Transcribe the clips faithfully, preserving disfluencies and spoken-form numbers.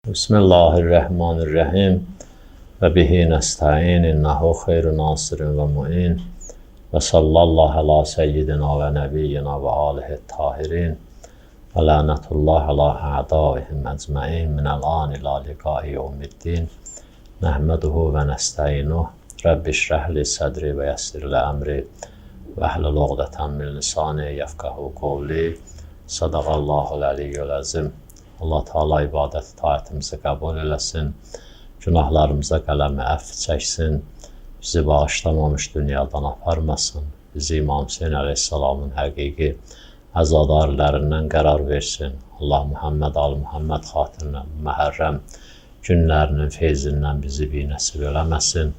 Bismillahirrahmanirrahim. Və bihi nəstəin, innəhu xeyru nasirin və mu'in. Və sallallahu ala seyyidina və nəbiyyina və alihi tahirin. Və lənətullah ala a'daihim əcməin minəl an ilə liqai yevmiddin. Nəhməduhu və nəstəinuh. Rabbi şrəhli sədri və yəssirli əmri. Və əhlul uqdətən min lisani yəfqəhu qovli. Sadaqallahul əliyyül əzim. Allah Teala ibadət itaətimizi qəbul eləsin, günahlarımıza qələmi əfv çəksin, bizi bağışlamamış dünyadan aparmasın, bizi İmam Hüseyin əleyhissalamın həqiqi əzadarlərindən qərar versin. Allah Muhammed al Muhammed xatirinə məhərrəm günlərinin feyzindən bizi binəsib eləməsin.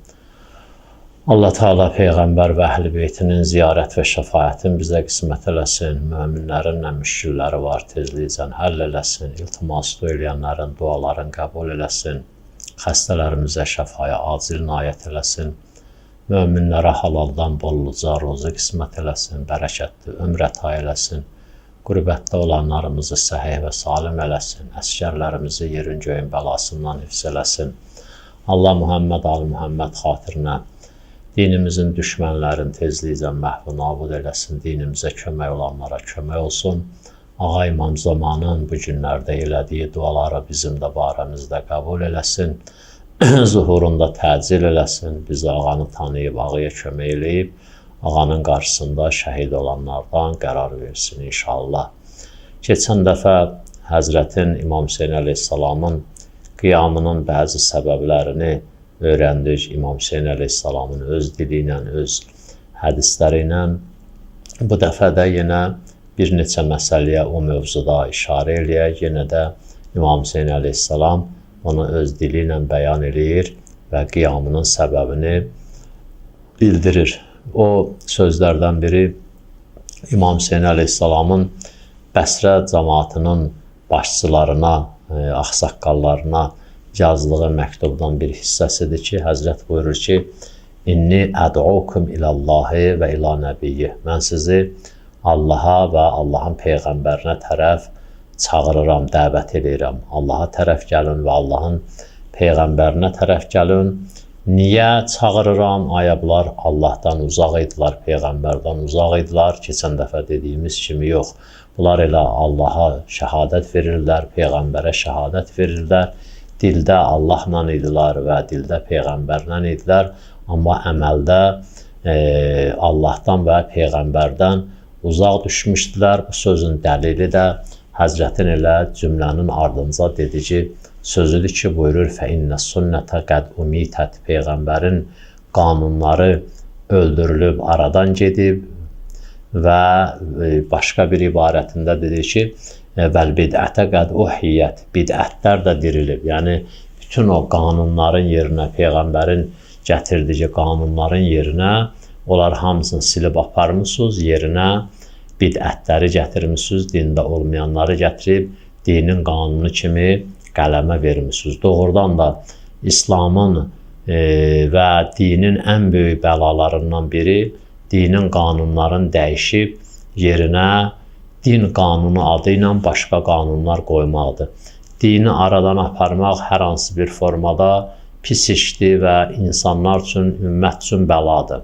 Allah Teala Peyğəmbər və Əhl-i Beytinin ziyarət və şəfaətin bizə qismət eləsin. Möminlərin nə müşkilləri var, tezlikcən həll eləsin. İltimas eləyənlərin dualarını qəbul eləsin. Xəstələrimizə şəfaya acil nayət eləsin. Möminlərə halaldan bolluca rozu qismət eləsin. Bərəkətli ömr əta eləsin. Qürbətdə olanlarımızı səhih və salim eləsin. Əskərlərimizi yerin göyün bəlasından hifz eləsin. Allah Muhammed al Muhammed xatirinə dinimizin düşmənlərin tezliklə məhv nabud eləsin, dinimizə kömək olanlara kömək olsun. Ağa İmam Zamanın bu günlərdə elədiyi duaları bizim də barəmizdə qəbul eləsin, zuhurunda təcil eləsin, bizi ağanı tanıyıb, ağaya kömək eləyib, ağanın qarşısında şəhid olanlardan qərar versin inşallah. Keçən dəfə Həzrətin İmam Hüseyin əleyhissalamın qiyamının bəzi səbəblərini öyrəndik. İmam Hüseyin əleyhissalamın öz dili ilə, öz hədisləri ilə. Bu dəfə də yenə bir neçə məsələyə o mövzuda işarə eləyək. Yenə də İmam Hüseyin əleyhissalam onu öz dili ilə bəyan eləyir və qiyamının səbəbini bildirir. O sözlərdən biri İmam Hüseyin əleyhissalamın Bəsrə cəmaatının başçılarına, ağsaqqallarına yazdığı məktubdan bir hissəsidir ki, Həzrət buyurur ki, İnni əd'ukum ilallahi və ila nəbiyyi. Mən sizi Allaha və Allahın Peyğəmbərinə tərəf çağırıram, dəvət edirəm. Allaha tərəf gəlin və Allahın Peyğəmbərinə tərəf gəlin. Niyə çağırıram? Aya bunlar Allahdan uzaq idilər, Peyğəmbərdən uzaq idilər. Keçən dəfə dediyimiz kimi yox. Bunlar elə Allaha şəhadət verirlər, Peyğəmbərə şəhadət verirlər. Dildə Allahla idilər və dildə Peyğəmbərlə idilər, amma əməldə e, Allahdan və Peyğəmbərdən uzaq düşmüşdülər. Bu sözün dəlili də Həzrətin elə cümlənin ardınca dedici sözüdür ki, buyurur fəinnə sünnətə qəd umitət. Peyğəmbərin qanunları öldürülüb, aradan gedib və e, başqa bir ibarətində dedi ki, vəl bid'ətə qəd uhiyyət, bid'ətlər də dirilib. Yəni, bütün o qanunların yerinə, Peyğəmbərin gətirdiyi qanunların yerinə, onlar hamısını silib aparmışsınız, yerinə bid'ətləri gətirmişsiniz, dində olmayanları gətirib, dinin qanunu kimi qələmə vermişsiniz. Doğrudan da İslamın e, və dinin ən böyük bəlalarından biri, dinin qanunların dəyişib, yerinə din qanunu adı ilə başqa qanunlar qoymaqdır. Dini aradan aparmaq hər hansı bir formada pis işdir və insanlar üçün, ümmət üçün bəladır.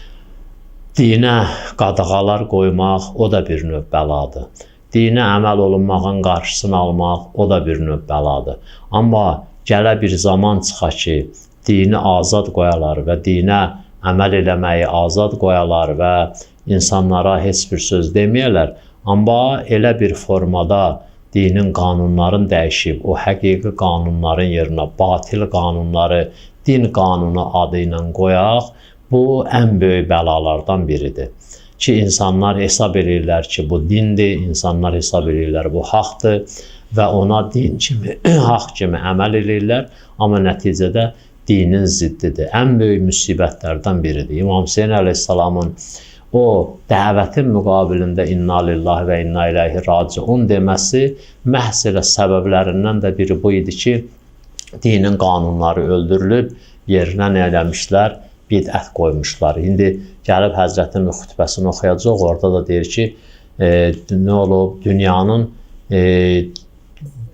Dinə qadağalar qoymaq, o da bir növ bəladır. Dinə əməl olunmağın qarşısını almaq, o da bir növ bəladır. Amma gələ bir zaman çıxa ki, dini azad qoyalar və dinə əməl eləməyi azad qoyalar və insanlara heç bir söz deməyələr, amma elə bir formada dinin qanunların dəyişib, o həqiqi qanunların yerinə batil qanunları din qanunu adı ilə qoyaq, bu ən böyük bəlalardan biridir. Ki, insanlar hesab edirlər ki, bu dindir, insanlar hesab edirlər bu haqdır və ona din kimi, haqq kimi əməl edirlər, amma nəticədə dinin ziddidir. Ən böyük müsibətlərdən biridir. İmam Hüseyin əleyhissalamın o dəvətin müqabilində inna lillahi və inna ileyhi raciun deməsi məhz elə səbəblərindən də biri bu idi ki, dinin qanunları öldürülüb, yerinə nə eləmişlər? Bidət qoymuşlar. İndi gəlib Həzrətin xütbəsini oxuyacaq, orada da deyir ki, e, nə olub? Dünyanın e,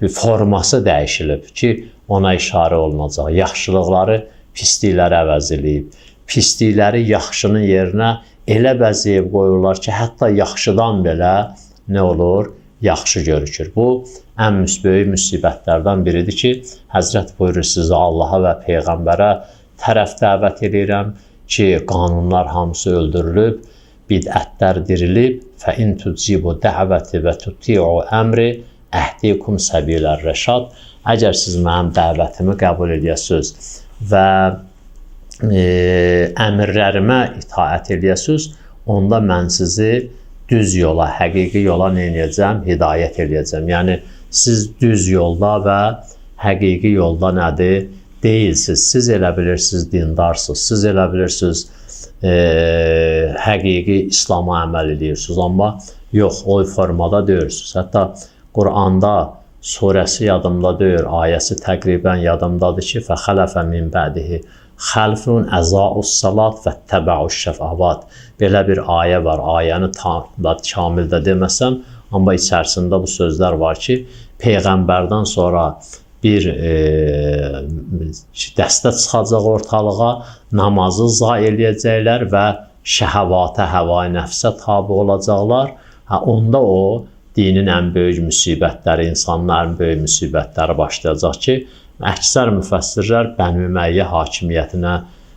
bir forması dəyişilib ki, ona işarə olunacaq. Yaxşılıqları pislikləri əvəz eləyib. Pislikləri yaxşının yerinə elə bəzəyib qoyurlar ki, hətta yaxşıdan belə nə olur? Yaxşı görükür. Bu, ən böyük müsibətlərdən biridir ki, Həzrət buyurur sizi Allaha və Peyğəmbərə tərəf dəvət edirəm ki, qanunlar hamısı öldürülüb, bidətlər dirilib, fəin tucibu dəvəti və tuti'u əmri əhdikum səbilər rəşad. Əgər siz mənim dəvətimi qəbul edəsiniz və e, əmrlərimə itaət edəsiniz, onda mən sizi düz yola, həqiqi yola nə edəcəm? Hidayət edəcəm. Yəni, siz düz yolda və həqiqi yolda nədir? Deyilsiz. Siz elə bilirsiniz, dindarsınız. Siz elə bilirsiniz, e, həqiqi İslama əməl edirsiniz. Amma yox, o formada deyirsiniz. Hətta Quranda surəsi yadımda deyir, ayəsi təqribən yadımdadır ki, fəxələfə min bədihi xəlfun əza'us salat və təbə'us şəfəvat. Belə bir ayə var. Ayəni tam kamildə deməsəm, amma içərisində bu sözlər var ki, Peyğəmbərdən sonra bir e, dəstə çıxacaq ortalığa, namazı zayi eləyəcəklər və şəhəvata, həvai nəfsə tabi olacaqlar. Ha, onda o, dinin ən böyük müsibətləri, insanın ən böyük müsibətləri başlayacaq ki, əksər müfəssirlər Bəni Üməyyə hakimiyyətinə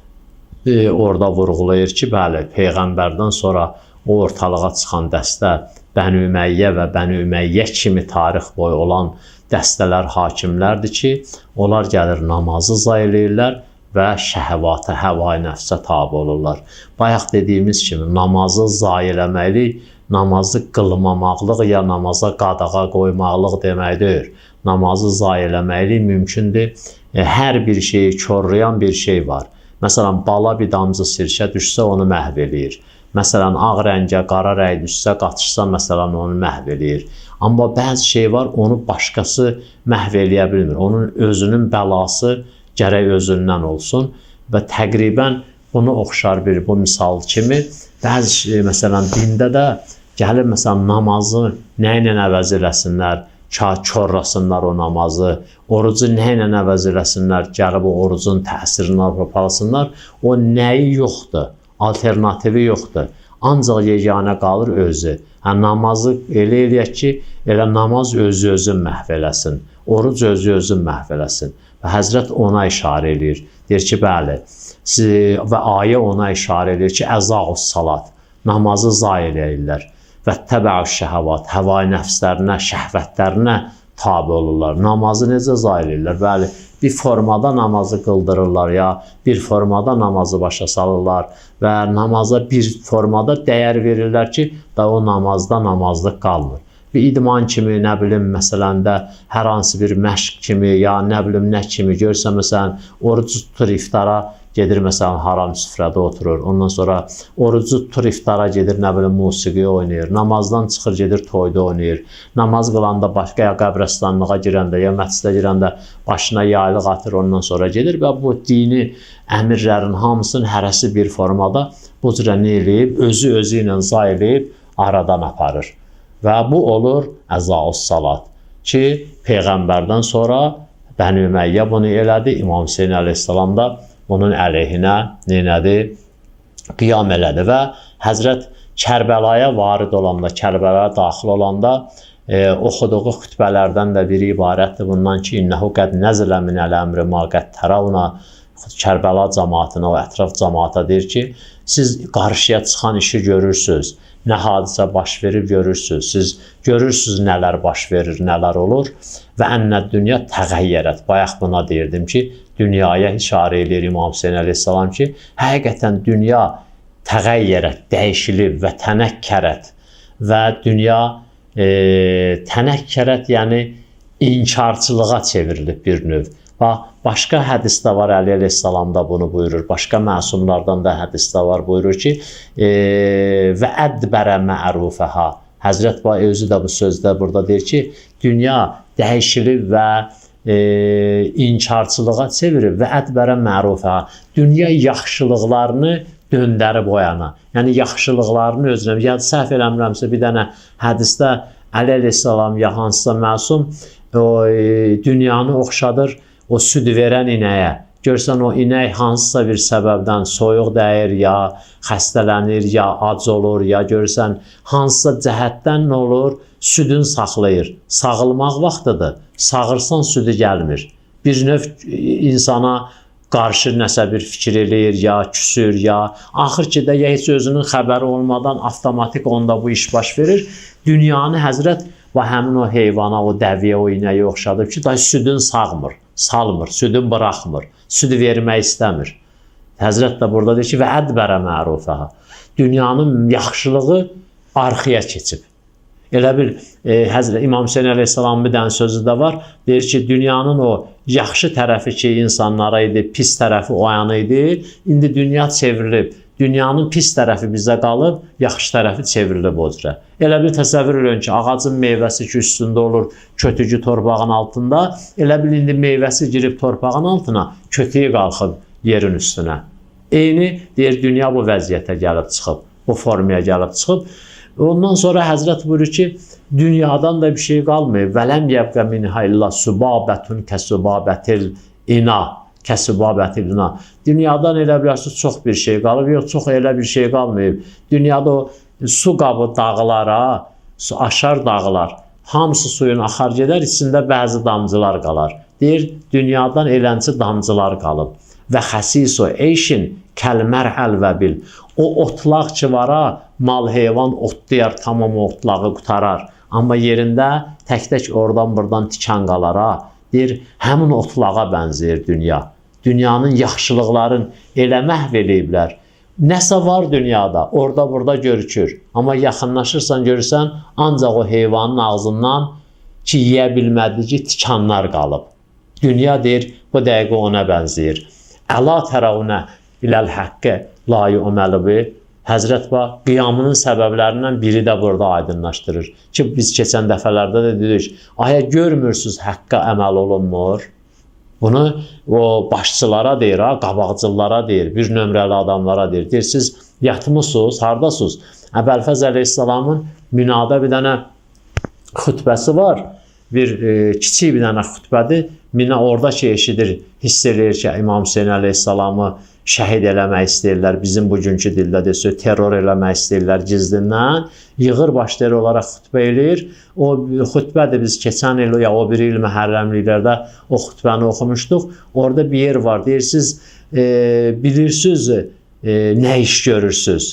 e, orada vurğulayır ki, bəli, Peyğəmbərdən sonra o ortalığa çıxan dəstə Bəni Üməyyə və Bəni Üməyyə kimi tarix boyu olan dəstələr hakimlərdir ki, onlar gəlir namazı zayi eləyirlər və şəhəvata, həvai nəfsə tabi olurlar. Bayaq dediyimiz kimi namazı zayi eləməklik, namazı qılmamaqlıq ya namaza qadağa qoymaqlıq demək deyil. Namazı zayi eləməklik mümkündür. E, hər bir şeyi korlayan bir şey var. Məsələn, bala bir damcı sirkə düşsə onu məhv eləyir. Məsələn, ağ rəngə, qara rəng düşsə, qaçışsa, məsələn, onu məhv eləyir. Amma bəzi şey var, onu başqası məhv eləyə bilmir. Onun özünün bəlası gərək özündən olsun və təqribən bunu oxşar bir bu misal kimi bəzi şey, məsələn, dində də gəlir, məsələn, namazı nə ilə əvəz eləsinlər, korlasınlar o namazı, orucu nə ilə əvəz eləsinlər, gəlib o orucun təsirini aparasınlar, o nəyi yoxdur, alternativi yoxdur. Ancaq yeganə qalır özü. Hə, namazı elə eləyək ki, elə namaz özü-özün məhv eləsin, oruc özü-özün məhv eləsin. Və Həzrət ona işarə edir. Deyir ki, bəli, və ayə ona işarə edir ki, əza'us salat, namazı zayi eləyirlər. Və təbə'us şəhəvat, həvai nəfslərinə, şəhvətlərinə tabi olurlar. Namazı necə zayi eləyirlər? Bəli, bir formada namazı qıldırırlar ya, bir formada namazı başa salırlar və namaza bir formada dəyər verirlər ki, da o namazda namazlıq qalmır. Bir idman kimi, nə bilim, məsələn də hər hansı bir məşq kimi, ya nə bilim, nə kimi görsə, məsələn, orucu tutur iftara, gedir, məsələn, haram süfrədə oturur. Ondan sonra orucu tutur iftara, gedir, nə bilim, musiqi oynayır. Namazdan çıxır, gedir, toyda oynayır. Namaz qılanda başqa, ya qəbrəstanlığa girəndə, ya məscidə girəndə başına yaylıq atır, ondan sonra gedir və bu dini əmirlərin hamısının hərəsi bir formada bu cürə nə eləyib, özü özü ilə zay eləyib, aradan aparır. Və bu olur əza'us salat ki, Peyğəmbərdən sonra Bəni Üməyyə bunu elədi, İmam Hüseyin əleyhissalam da bunun əleyhinə neynədi? Qiyam elədi və Həzrət Kərbəlaya varid olanda, Kərbəlaya daxil olanda e, oxuduğu xütbələrdən də biri ibarətdir bundan ki, İnnəhu qəd nəzlə minəl əmri ma qəd təravna. Kərbəla cəmaatına, o ətraf cəmaata deyir ki, siz qarşıya çıxan işi görürsünüz, nə hadisə baş verir görürsünüz, siz görürsünüz nələr baş verir, nələr olur və ənnə dünya təğəyyərət. Bayaq buna deyirdim ki, dünyaya işarə edir İmam Hüseyin əleyhissalam ki, həqiqətən dünya təğəyyərət, dəyişilib və tənəkkərət və dünya e, tənəkkərət, yəni inkarçılığa çevrilib bir növ. Başqa hədisdə var, Əli əleyhissalam da bunu buyurur, başqa məsumlardan da hədisdə var, buyurur ki, e, və ədbərə mərufəhə. Həzrət özü də bu sözdə burada deyir ki, dünya dəyişilib və e, inkarçılığa çevirib və ədbərə mərufəhə. Dünya yaxşılıqlarını döndərib o yana. Yəni, yaxşılıqlarını özünə, yəni səhv eləmirəmsə bir dənə hədisdə Əli əleyhissalam ya hansısa məsum o e, dünyanı oxşadır o süd verən inəyə. Görsən o inək hansısa bir səbəbdən soyuq dəyir, ya xəstələnir, ya ac olur, ya görsən hansısa cəhətdən nə olur? Südün saxlayır. Sağılmaq vaxtıdır. Sağırsan südü gəlmir. Bir növ insana qarşı nəsə bir fikir eləyir, ya küsür, ya axır ki də ya heç özünün xəbəri olmadan avtomatik onda bu iş baş verir. Dünyanı Həzrət və həmin o heyvana, o dəviyə, o inəyə oxşadıb ki, da südün sağmır, salmır, südün buraxmır, südü vermək istəmir. Həzrət də burada deyir ki, və ədbərə mərufəha. Dünyanın yaxşılığı arxaya keçib. Elə bil, e, Həzrət İmam Hüseyin əleyhissalamın bir dənə sözü də var. Deyir ki, dünyanın o yaxşı tərəfi ki, insanlara idi, pis tərəfi o yana idi. İndi dünya çevrilib. Dünyanın pis tərəfi bizə qalıb, yaxşı tərəfi çevrilib o cürə. Elə bil təsəvvür edin ki, ağacın meyvəsi ki, üstündə olur, kötücü torpağın altında. Elə bil, indi meyvəsi girib torpağın altına, kötüyü qalxıb yerin üstünə. Eyni, deyir, dünya bu vəziyyətə gəlib çıxıb, bu formaya gəlib çıxıb. Ondan sonra Həzrət buyurur ki, dünyadan da bir şey qalmayıb. Vələm yəbqə minhə illə subabətun kəsubabətil ina. Kəsubabətil ina. Dünyadan elə bilərsiniz, çox bir şey qalıb, yox, çox elə bir şey qalmayıb. Dünyada o su qabı dağlara, su aşar dağlar, hamısı suyun axar gedər, içində bəzi damcılar qalar. Deyir, dünyadan elənci damcılar qalıb. Və xəsiso eyşin kəlmər əlvəbil. O otlaq ki vara, mal heyvan otlayar, tamam otlağı qutarar. Amma yerində tək-tək oradan buradan tikan qalara. Deyir, həmin otlağa bənzəyir dünya. Dünyanın yaxşılıqların elə məhv eləyiblər. Nəsə var dünyada, orada burada görükür. Amma yaxınlaşırsan, görürsən, ancaq o heyvanın ağzından ki, yiyə bilmədi ki, tikanlar qalıb. Dünya deyir, bu dəqiqə ona bənzəyir. Əla tərəvnə iləl həqqə layi öməlibi. Həzrət bax, qiyamının səbəblərindən biri də burada aydınlaşdırır. Ki, biz keçən dəfələrdə də dedik, aya görmürsünüz həqqə əməl olunmur. Bunu o başçılara deyir, ha, qabaqcıllara deyir, bir nömrəli adamlara deyir. Deyir, siz yatmısınız, haradasınız? Əbəlfəz əleyhissalamın Minada bir dənə xütbəsi var. Bir e, kiçik bir dənə xütbədir. Mina orada ki, eşidir, hiss edir ki, İmam Hüseyin əleyhissalamı şəhid eləmək istəyirlər. Bizim bugünkü dildə desək, terror eləmək istəyirlər gizlindən. Yığır başları olaraq xütbə eləyir. O xütbədir, biz keçən il, ya o bir il məhərrəmliklərdə o xütbəni oxumuşduq. Orada bir yer var, deyir, siz e, bilirsiniz, e, nə iş görürsünüz?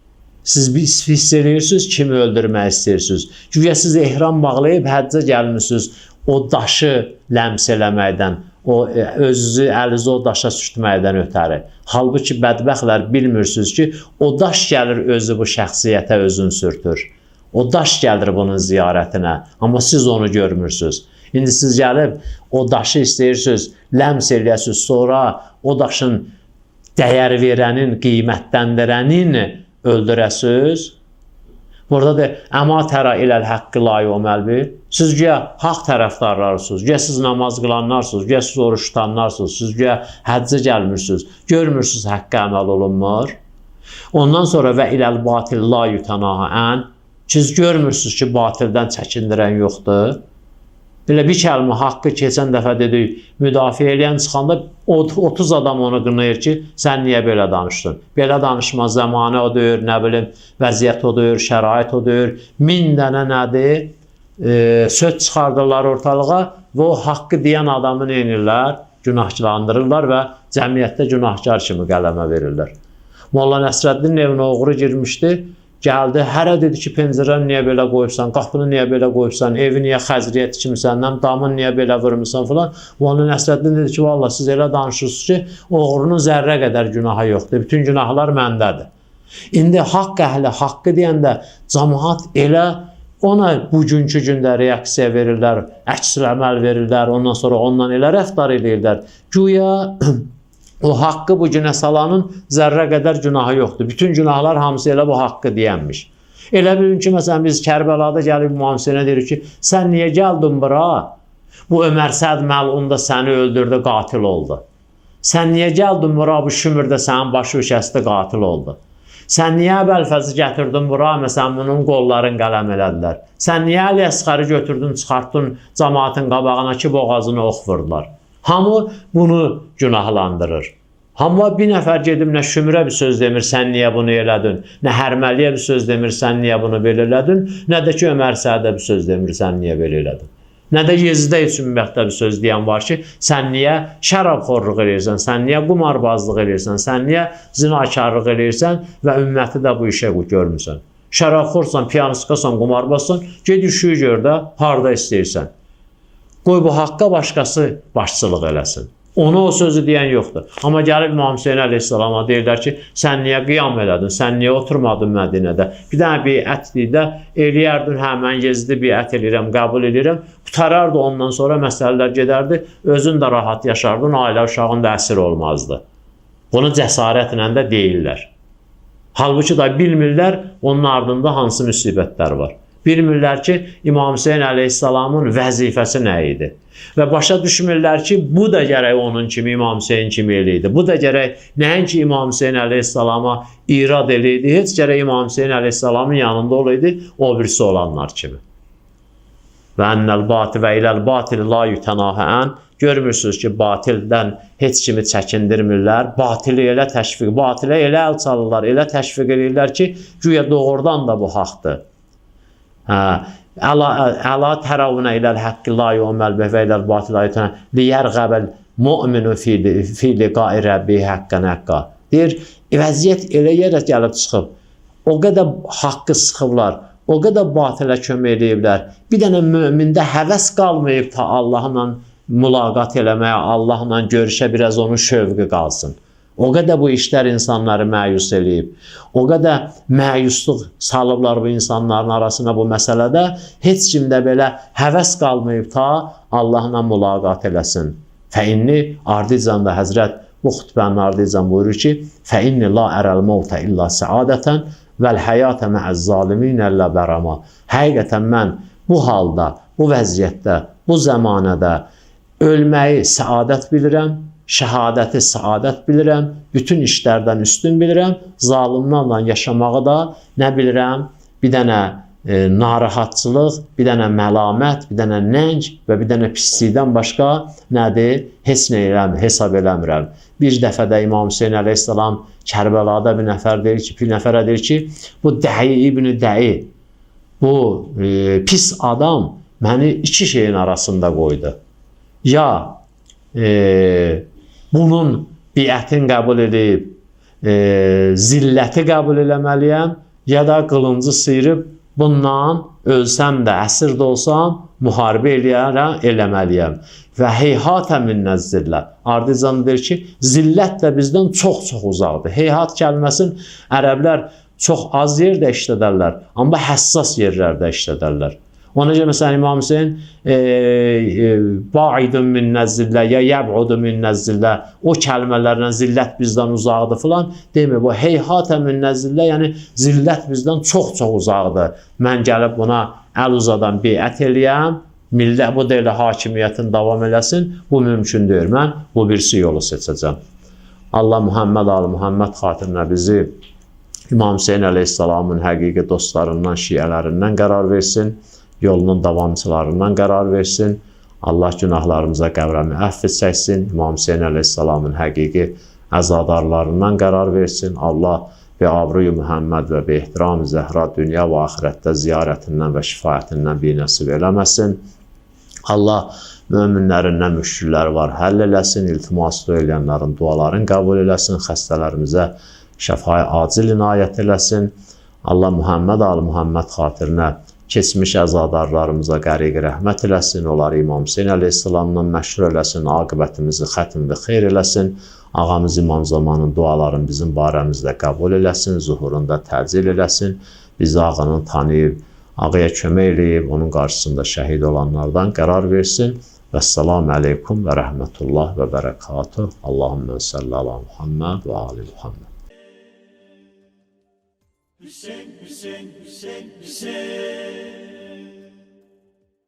Siz hiss edirsiniz, kimi öldürmək istəyirsiniz. Güya siz ehram bağlayıb həccə gəlmişsiniz. O daşı ləms eləməkdən, o özünüzü əlizi o daşa sürtməkdən ötəri. Halbuki bədbəxtlər bilmirsiniz ki, o daş gəlir özü bu şəxsiyyətə özünü sürtür. O daş gəlir bunun ziyarətinə, amma siz onu görmürsünüz. İndi siz gəlib o daşı istəyirsiniz, ləms eləyəsiniz, sonra o daşın dəyər verənin, qiymətləndirənin öldürəsiniz. Burada da əma tərə iləl həqqi layi öməlbi. Siz güya haqq tərəfdarlarsınız, güya siz namaz qılanlarsınız, güya siz oruç tutanlarsınız, siz güya həccə gəlmirsiniz, görmürsünüz həqqə əməl olunmur. Ondan sonra və iləl batil la yutanaha ən. Siz görmürsünüz ki, batildən çəkindirən yoxdur. Belə bir kəlmə haqqı keçən dəfə dedik, müdafiə eləyən çıxanda otuz adam onu qınayır ki, sən niyə belə danışdın? Belə danışma, zamanə o deyir, nə bilim, vəziyyət o deyir, şərait o deyir, min dənə nədir? E, söz çıxardırlar ortalığa və o haqqı deyən adamı neynirlər? Günahlandırırlar və cəmiyyətdə günahkar kimi qələmə verirlər. Molla Nəsrəddinin evinə oğru girmişdi. Gəldi, hərə dedi ki, pəncərəni niyə belə qoyubsan, qapını niyə belə qoyubsan, evi niyə xəzriyyət kimsən, damını niyə belə vurmuşsan filan. Molla Nəsrəddin dedi ki, valla siz elə danışırsınız ki, oğrunun zərrə qədər günahı yoxdur, bütün günahlar məndədir. İndi haqq əhli, haqqı deyəndə cəmaət elə ona bugünkü gündə reaksiya verirlər, əks əməl verirlər, ondan sonra ondan elə rəftar edirlər. Güya o haqqı bu günə salanın zərrə qədər günahı yoxdur. Bütün günahlar hamısı elə bu haqqı deyənmiş. Elə bilin ki, məsələn, biz Kərbəlada gəlib İmam Hüseynə deyirik ki, sən niyə gəldin bura? Bu Ömər Səd məlun da səni öldürdü, qatil oldu. Sən niyə gəldin bura? Bu Şümürdə sənin başı kəsdi, qatil oldu. Sən niyə Əbəlfəzi gətirdin bura, məsələn, bunun qolların qələm elədilər. Sən niyə Əli Əsqəri götürdün, çıxartdın cəmaatın qabağına ki, boğazını ox vurdular. Hamı bunu günahlandırır. Hamı bir nəfər gedib nə Şümrə bir söz demir, sən niyə bunu elədin, nə Hərməliyə bir söz demir, sən niyə bunu belə elədin, nə də ki, Ömər Səədə bir söz demir, sən niyə belə elədin. Nə də Yezidə üçün ümumiyyətlə bir söz deyən var ki, sən niyə şərabxorluq eləyirsən, sən niyə qumarbazlıq eləyirsən, sən niyə zinakarlıq eləyirsən və ümməti də bu işə görmüsən. Şərabxorsan, piyanistkasan, qumarbazsan, ged işi gör də, harda istəyirsən. Qoy bu haqqa başqası başçılıq eləsin. Ona o sözü deyən yoxdur. Amma gəlib İmam Hüseyin əleyhissalama deyirlər ki, sən niyə qiyam elədin, sən niyə oturmadın Mədinədə? Bir dənə biətlikdə eləyərdin, hə, mən Yezidi biət eləyirəm, qəbul eləyirəm. Qutarardı ondan sonra məsələlər gedərdi, özün də rahat yaşardın, ailə uşağın da əsir olmazdı. Bunu cəsarətlə də deyirlər. Halbuki da bilmirlər, onun ardında hansı müsibətlər var. Bilmirlər ki, İmam Hüseyin əleyhissalamın vəzifəsi nə idi? Və başa düşmürlər ki, bu da gərək onun kimi, İmam Hüseyin kimi eləydi. Bu da gərək nəinki İmam Hüseyin əleyhissalama irad eləydi, heç gərək İmam Hüseyin əleyhissalamın yanında olaydı, o birisi olanlar kimi. Və ennəl batil və iləl batil la yütənahən. Görmürsünüz ki, batildən heç kimi çəkindirmirlər. Batili elə təşviq, batilə elə əl çalırlar, elə təşviq edirlər ki, güya doğrudan da bu haqdır. Əla tərəvünə iləl həqqi la yu'məl bih və iləl batil la yütənə liyərğəbəl mu'minu fi liqai rəbbi həqqən həqqa. Deyir, vəziyyət elə yerə gəlib çıxıb, o qədər haqqı sıxıblar, o qədər batilə kömək eləyiblər. Bir dənə mömində həvəs qalmayıb ta Allahla mülaqat eləməyə, Allahla görüşə biraz onun şövqü qalsın. O qədər bu işlər insanları məyus eləyib. O qədər məyusluq salıblar bu insanların arasına bu məsələdə. Heç kimdə belə həvəs qalmayıb ta Allahla mülaqat eləsin. Fəinni ardıcan da Həzrət bu xütbənin ardıcan buyurur ki, fəinni la ərəl mevtə illa səadətən vəl həyatə məəz zalimin əllə bərama. Həqiqətən mən bu halda, bu vəziyyətdə, bu zəmanədə ölməyi səadət bilirəm, şəhadəti səadət bilirəm, bütün işlərdən üstün bilirəm, zalimlarla yaşamağı da nə bilirəm, bir dənə e, narahatçılıq, bir dənə məlamət, bir dənə nəng və bir dənə pislikdən başqa nədir? Heç nə eləmir, hesab eləmirəm. Bir dəfə də İmam Hüseyin əleyhissalam Kərbəlada bir nəfər deyir ki, bir nəfərə deyir ki, bu Dəyi ibn-i Dəyi, bu e, pis adam məni iki şeyin arasında qoydu. Ya e, bunun biətin qəbul edib, e, zilləti qəbul eləməliyəm, ya da qılıncı sıyırıb, bundan ölsəm də, əsir də olsam, müharibə eləyərəm, eləməliyəm. Və heyhatə minnəz zillə. Ardıcan deyir ki, zillət də bizdən çox-çox uzaqdır. Heyhat kəlməsin ərəblər çox az yerdə işlədərlər, amma həssas yerlərdə işlədərlər. Ona görə məsələn İmam Hüseyin e, e, baidun minnəz zillə ya yəb'udun minnəz zillə, o kəlmələrlə zillət bizdən uzaqdır filan demir. Bu heyhatə minnəz zillə, yəni zillət bizdən çox-çox uzaqdır. Mən gəlib buna əl uzadan biət eləyəm, millət bu da elə hakimiyyətin davam eləsin, bu mümkün deyil. Mən bu birisi yolu seçəcəm. Allah Muhammed ali Muhammed xatirinə bizi İmam Hüseyin əleyhissalamın həqiqi dostlarından, şiələrindən qərar versin. Yolunun davamçılarından qərar versin. Allah günahlarımıza qəvrəmi əfv çəksin. İmam Hüseyin əleyhissalamın həqiqi əzadarlarından qərar versin. Allah və abruyu Muhammed və bi ehtiram Zəhra dünya və axirətdə ziyarətindən və şifayətindən bir nəsib eləməsin. Allah möminlərindən müşkillər var, həll eləsin. İltimaslı eləyənlərin dualarını qəbul eləsin. Xəstələrimizə şəfayı acil inayət eləsin. Allah Muhammed ali Muhammed xatirinə keçmiş əzadarlarımıza qəriq rəhmət eləsin, onları İmam Hüseyin əleyhissalamdan məşhur eləsin, aqibətimizi xətm və xeyr eləsin, ağamız İmam Zamanın dualarını bizim barəmizdə qəbul eləsin, zuhurunda təcil eləsin, bizi ağanın tanıyıb, ağaya kömək eləyib, onun qarşısında şəhid olanlardan qərar versin. Vəssalamu aleykum və rəhmətullah və bərəkatuh. Allahümmə salli ala Muhammed və ali Muhammed. Hüseyin, Hüseyin, Hüseyin, Hüseyin.